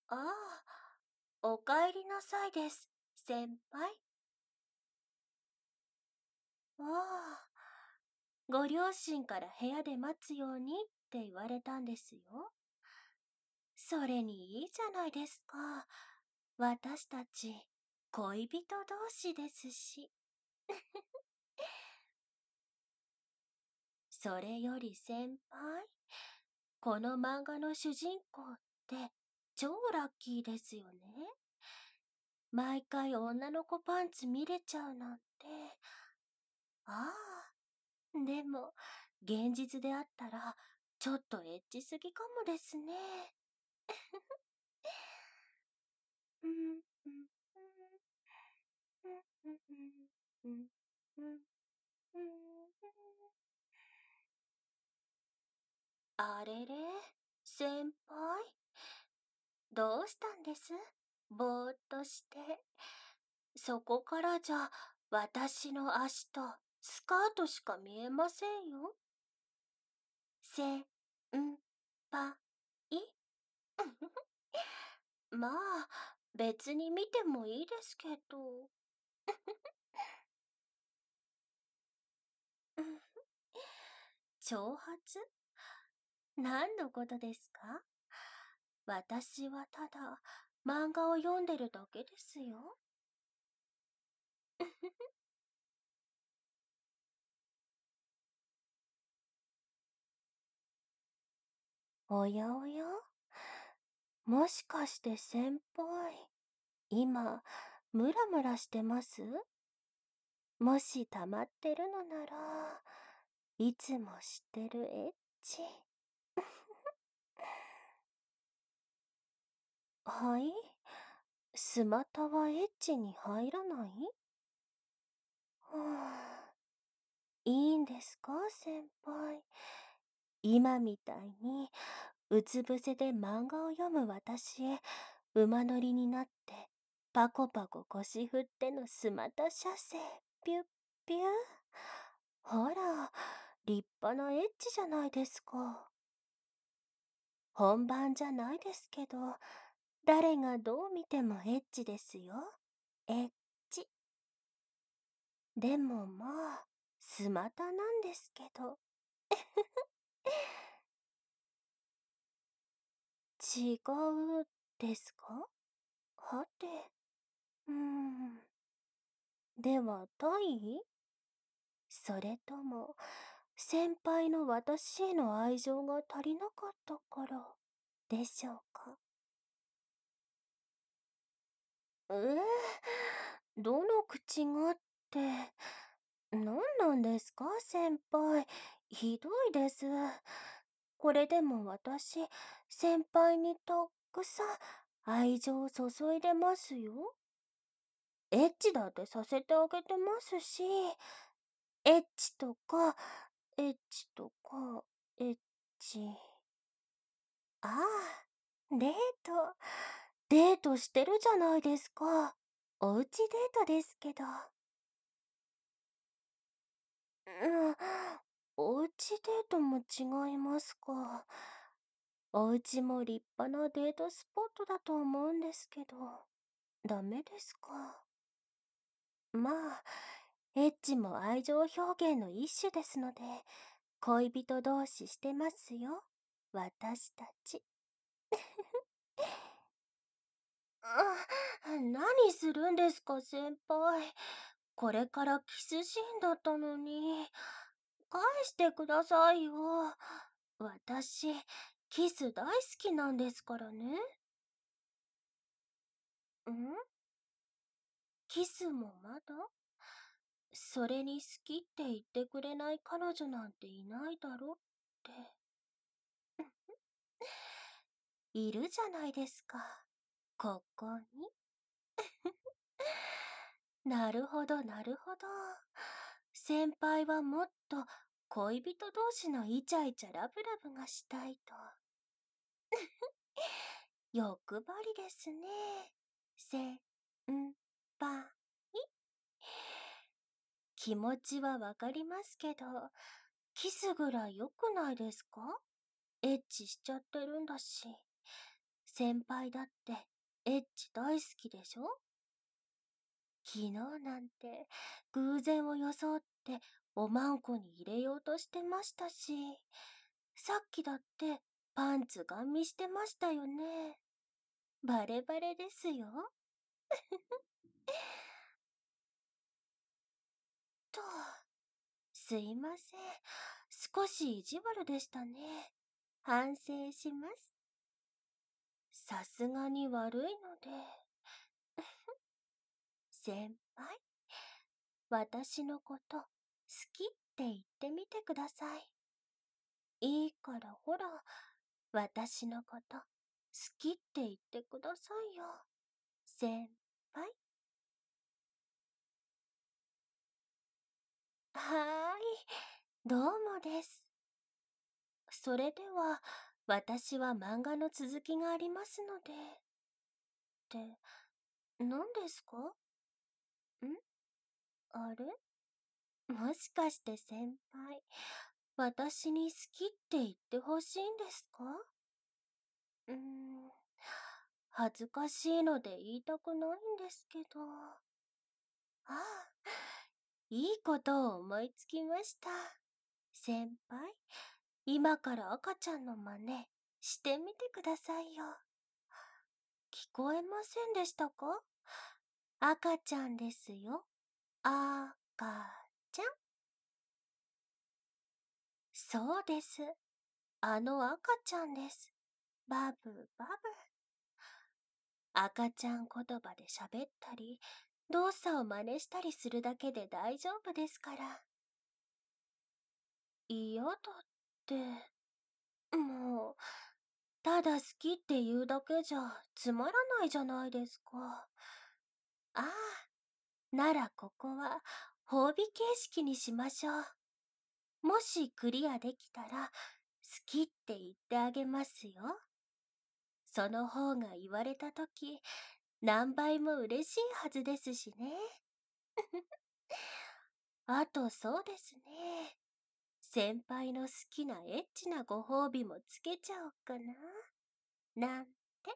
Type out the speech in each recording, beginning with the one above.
ああ、おかえりなさいです、先輩。ああ、ご両親から部屋で待つようにって言われたんですよ。それにいいじゃないですか。私たち、恋人同士ですし。それより先輩、この漫画の主人公って超ラッキーですよね。毎回女の子パンツ見れちゃうなんて。ああ、でも、現実であったら、ちょっとエッチすぎかもですね。うん、うん、うん、うん、うん、うん、うん、うん。あれれ、先輩、どうしたんです？ぼーっとして。そこからじゃ、私の足とスカートしか見えませんよ。せんぱい。まあ、別に見てもいいですけど。挑発？何のことですか？私はただ漫画を読んでるだけですよ。おやおや、もしかして先輩、今、ムラムラしてます？もし溜まってるのなら、いつもしてるエッチ。はい？スマタはエッチに入らない？はあ、いいんですか先輩。今みたいに、うつ伏せで漫画を読む私へ、馬乗りになって、パコパコ腰振ってのスマタ射精、ピュッピュー。ほら、立派なエッチじゃないですか。本番じゃないですけど、誰がどう見てもエッチですよ。エッチ。でもまあ、スマタなんですけど。違うですか？はて。うーん。では、大意？それとも、先輩の私への愛情が足りなかったからでしょうか？どの口がって、何なんですか先輩。ひどいです。これでも私、先輩にたくさん愛情を注いでますよ。エッチだってさせてあげてますし、エッチとか、エッチとか、エッチ。ああ、デート。デートしてるじゃないですか。おうちデートですけど。うん、おうちデートも違いますか。お家も立派なデートスポットだと思うんですけど、ダメですか。まあ、エッチも愛情表現の一種ですので、恋人同士してますよ。私たち。何するんですか、先輩。これからキスシーンだったのに。返してくださいよ。私、キス大好きなんですからね。ん？キスもまだ？それに好きって言ってくれない彼女なんていないだろって。いるじゃないですか。ここに。なるほど、なるほど。先輩はもっと恋人同士のイチャイチャラブラブがしたいと。欲張りですね。先輩。気持ちはわかりますけど、キスぐらい良くないですか？エッチしちゃってるんだし。 先輩だってエッチ大好きでしょ？昨日なんて偶然を装っておまんこに入れようとしてましたし、さっきだってパンツガン見してましたよね。バレバレですよ。と、すいません。少し意地悪でしたね。反省します。さすがに悪いので。先輩、私のこと好きって言ってみてください。いいからほら、私のこと好きって言ってくださいよ。先輩。はーい、どうもです。それでは、私は漫画の続きがありますので。って、何ですか？あれ、もしかして先輩、私に好きって言ってほしいんですか？うーん、恥ずかしいので言いたくないんですけど。ああ、いいことを思いつきました。先輩、今から赤ちゃんの真似してみてくださいよ。聞こえませんでしたか？赤ちゃんですよ。赤ちゃん。そうです。あの赤ちゃんです。バブバブ。赤ちゃん言葉で喋ったり、動作を真似したりするだけで大丈夫ですから。嫌だって、もう、ただ好きって言うだけじゃつまらないじゃないですか。ああ、ならここは褒美形式にしましょう。もしクリアできたら、好きって言ってあげますよ。その方が言われたとき、何倍も嬉しいはずですしね。あとそうですね。先輩の好きなエッチなご褒美もつけちゃおうかな。なんて。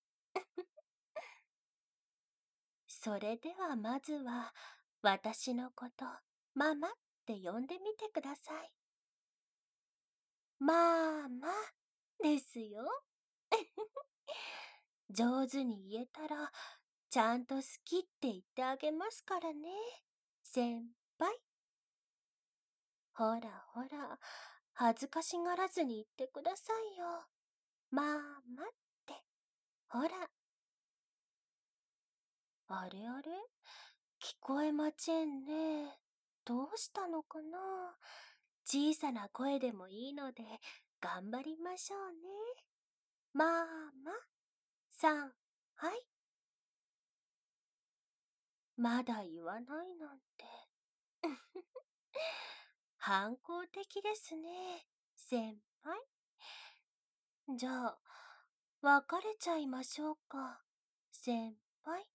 それではまずは、私のこと、ママって呼んでみてください。まあまあ、ですよ。上手に言えたら、ちゃんと好きって言ってあげますからね。先輩。ほらほら、恥ずかしがらずに言ってくださいよ。まあまって。ほら。あれあれ、聞こえまちんね。どうしたのかな？小さな声でもいいので、頑張りましょうね。まあま、さん、はい。まだ言わないなんて。反抗的ですね、先輩。じゃあ、別れちゃいましょうか、先輩。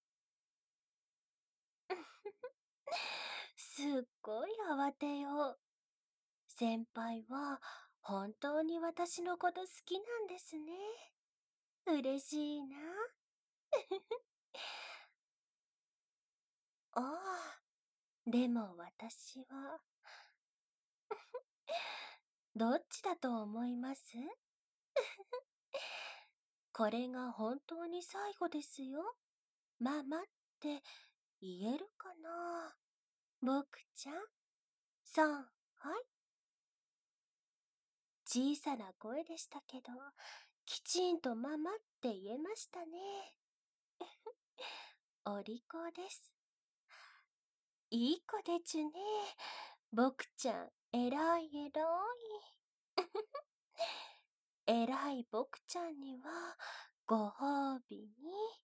すっごい慌てよう。先輩は本当に私のこと好きなんですね。嬉しいな。ああ、でも私は、どっちだと思います？これが本当に最後ですよ。ママって言えるかな？僕ちゃん。さん、はい。小さな声でしたけど、きちんとママって言えましたね。お利口です。いい子でちゅね。僕ちゃん、えらいえらい。えらい僕ちゃんには、ご褒美に、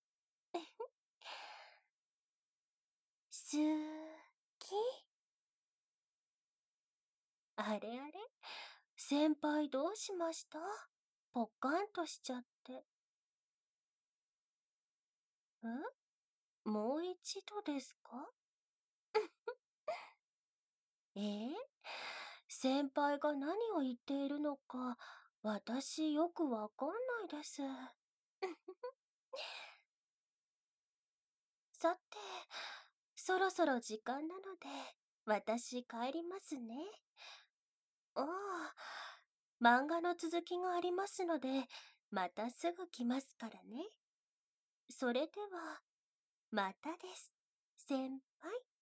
好き。あれあれ、先輩どうしました？ぽっかんとしちゃって。もう一度ですか？先輩が何を言っているのか、私よくわかんないです。 さて、そろそろ時間なので、私帰りますね。ああ、漫画の続きがありますので、またすぐ来ますからね。それでは、またです、先輩。